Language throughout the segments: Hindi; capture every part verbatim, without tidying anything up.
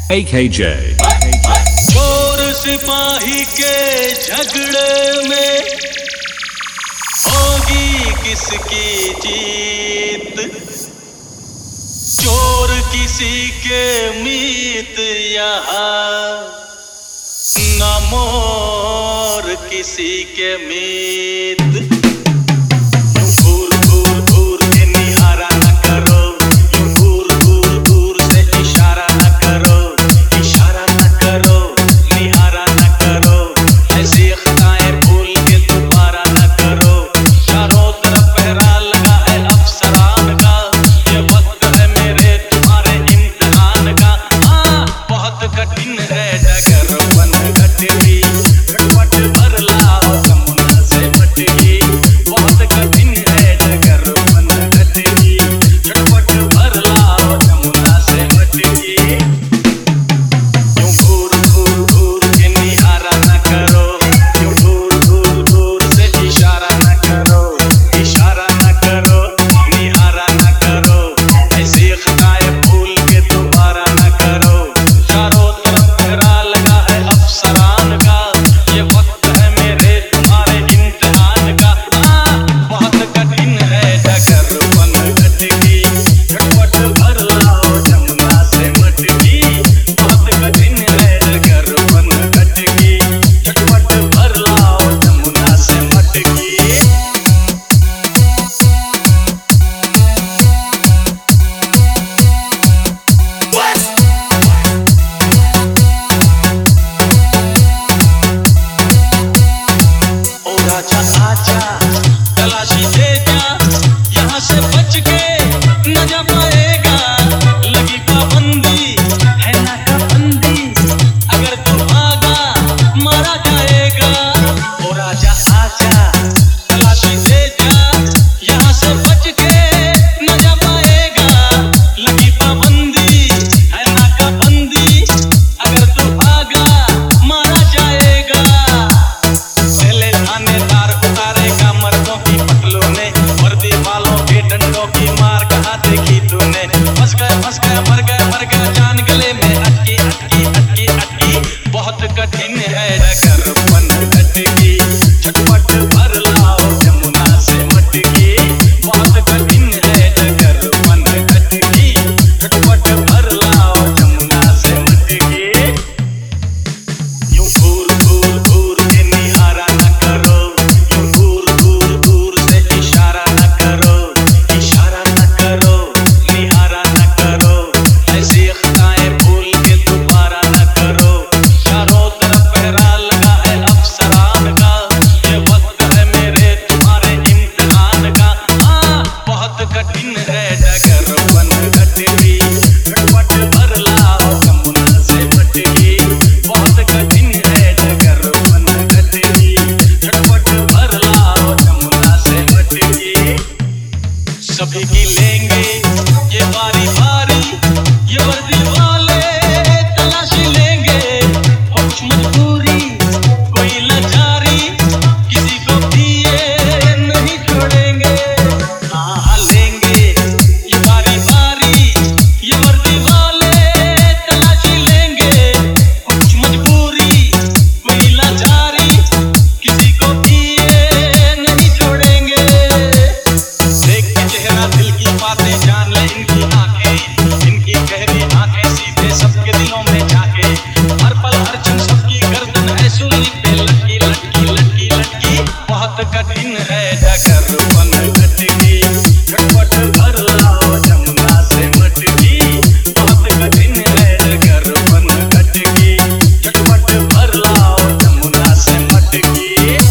A K J। चोर सिपाही के झगड़े में होगी किसकी जीत, चोर किसी के मीत यहाँ न मोर किसी के मीत। सभी की लेंगे ये बारी बारी, ये वर्दी वाले तलाशी लेंगे। हो कुछ मजबूरी कोई लाचारी, किसी को भी ये नहीं छोड़ेंगे। हाँ लेंगे ये बारी बारी, ये वर्दी वाले तलाशी लेंगे। हो कुछ मजबूरी कोई लाचारी, किसी को भी ये नहीं छोड़ेंगे। देख के चेहरा दिल की बातें जान ले इनकी आंखें, इनकी गहरी आंखें सीधे सबके दिलों में झांके। हर पल हर क्षण सबकी गर्दन है सूली पे लटकी लटकी लटकी लटकी। बहुत कठिन है डगर बन लटकी, झटपट भर लाओ जमुना से मटकी। बहुत कठिन है डगर बन लटकी, झटपट भर लाओ जमुना से मटकी।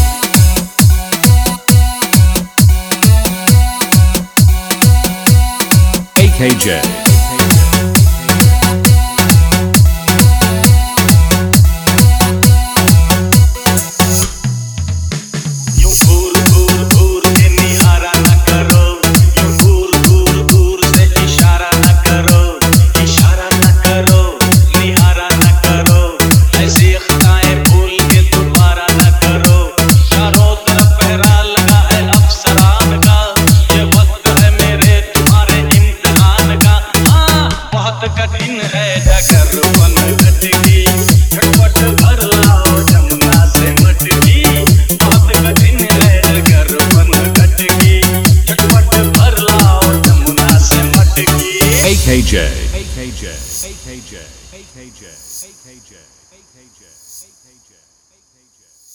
A K J। कठिन है डगर बन K J.